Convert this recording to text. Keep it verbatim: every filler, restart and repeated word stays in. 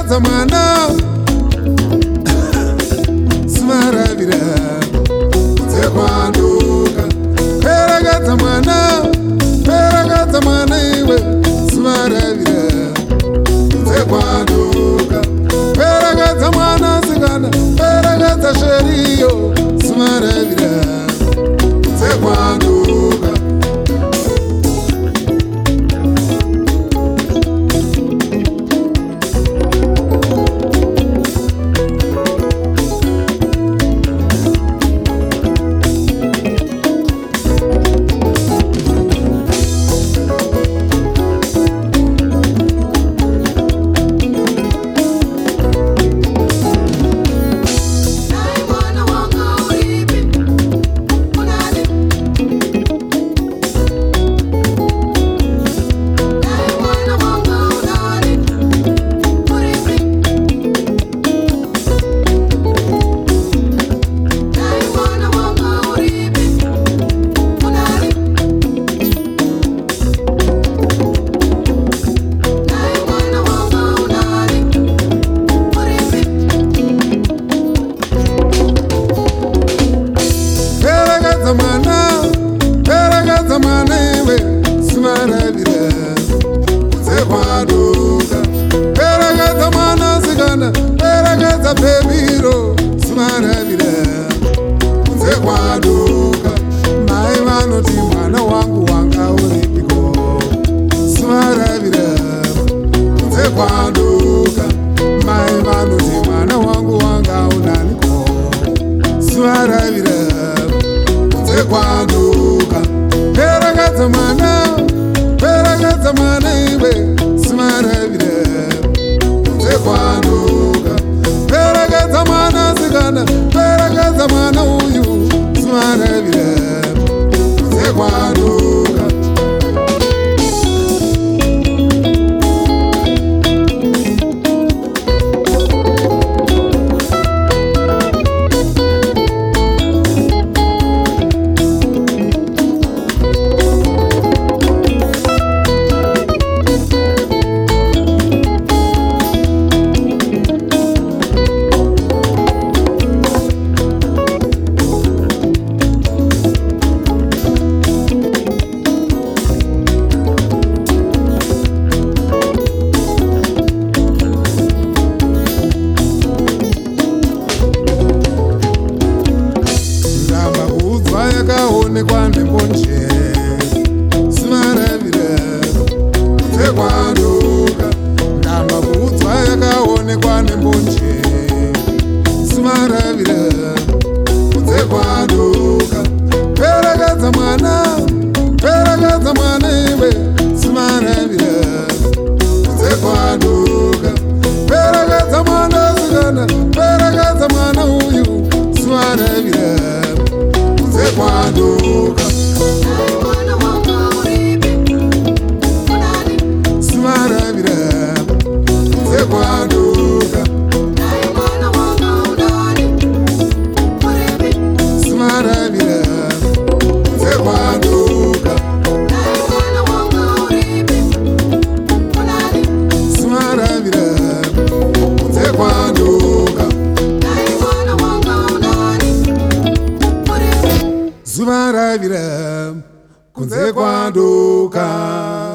Peragadza mwana Sumaravira kunze kwanduka. Peragadza mwana, peragadza mwana iwe Sumaravira kunze kwanduka. Peragadza mwana sikana, peragadza sheriyo Sumaravira kunze kwanduka. Peragadza mwana iwe Sumaravira kunze kwanduka. Peragadza mwana sikana, peragadza pemiro Sumaravira kunze kwanduka. Mai vanoti mwana wangu wanga uripiko Sumaravira kunze kwanduka. Mai vanoti mwana wangu wanga unaniko Sumaravira kunze kwanduka. Peragadza mwana, peragadza mwana iwe Sumaravira kunze kwanduka. Peragadza mwana sikana, peragadza mwana uyu Sumaravira kunze kwanduka. Yakaonekwa nembonje Sumaravira kunze kwanduka. Ndamba kuudzwa yakaonekwa nembonje Sumaravira kunze kwanduka. Peragadza mwana, peragadza mwana iwe Sumaravira kunze kwanduka. Peragadza mwana sikana, peragadza mwana uyu Sumaravira kunze kwanduka. Sumaravira kunze kwanduka. Sumaravira kunze kwanduka. Sumaravira kunze kwanduka. Sumaravira kunze kwanduka.